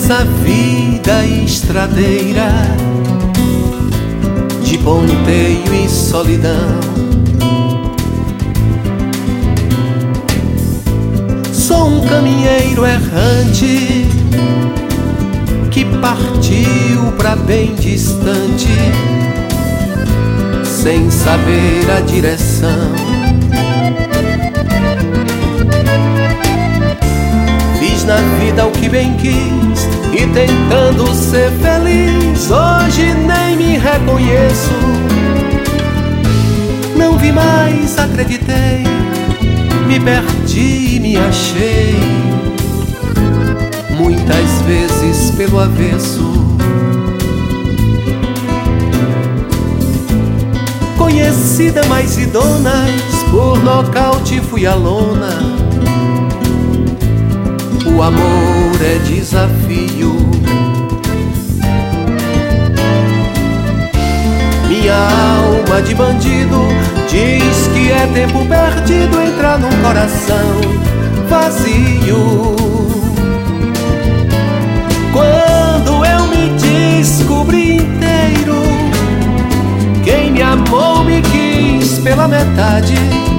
Nessa vida estradeira de ponteio e solidão, sou um caminheiro errante que partiu pra bem distante, sem saber a direção. Fiz na vida o que bem quis e tentando ser feliz, hoje nem me reconheço. Não vi mais, acreditei, me perdi e me achei, muitas vezes pelo avesso. Conheci damas e donas, por nocaute fui à lona. O amor é desafio, minha alma de bandido diz que é tempo perdido entrar num coração vazio. Quando eu me descobri inteiro, quem me amou me quis pela metade.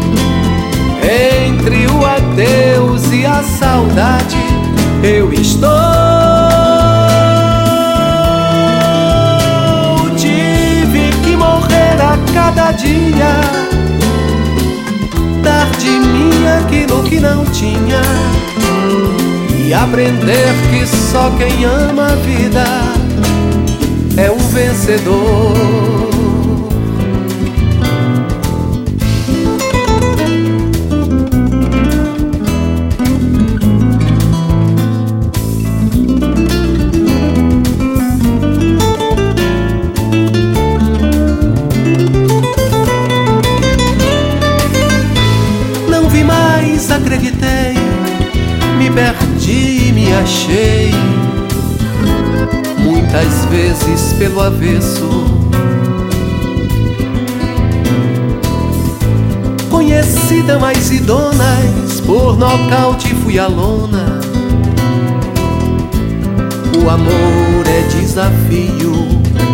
Entre o adeus e a saudade eu estou. Tive que morrer a cada dia, dar de mim aquilo que não tinha e aprender que só quem ama a vida é um vencedor. Acreditei, me perdi e me achei, muitas vezes pelo avesso. Conheci damas e donas, por nocaute fui à lona. O amor é desafio,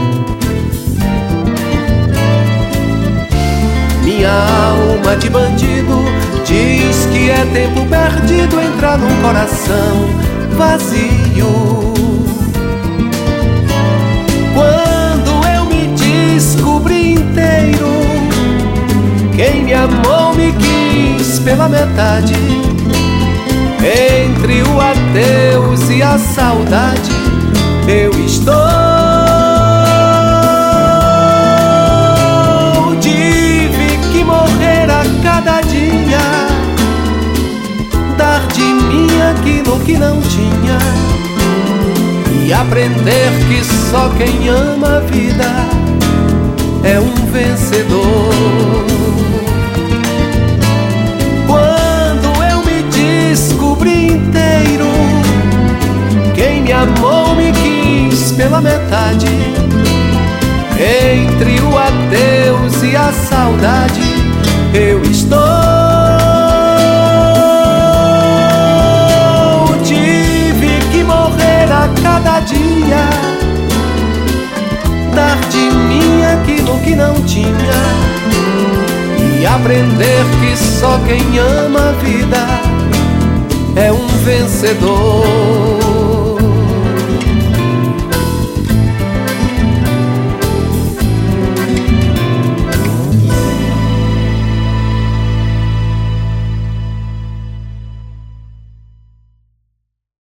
minha alma de bandido diz que é tempo perdido entrar num coração vazio. Quando eu me descobri inteiro, quem me amou me quis pela metade. Entre o adeus e a saudade eu estou. Tive que morrer a cada dia, dar de mim aquilo que não tinha e aprender que só quem ama a vida é um vencedor. Quando eu me descobri inteiro, quem me amou me quis pela metade. Entre o adeus e a saudade eu estou. Tive que morrer a cada dia, dar de mim aquilo que não tinha e aprender que só quem ama a vida é um vencedor.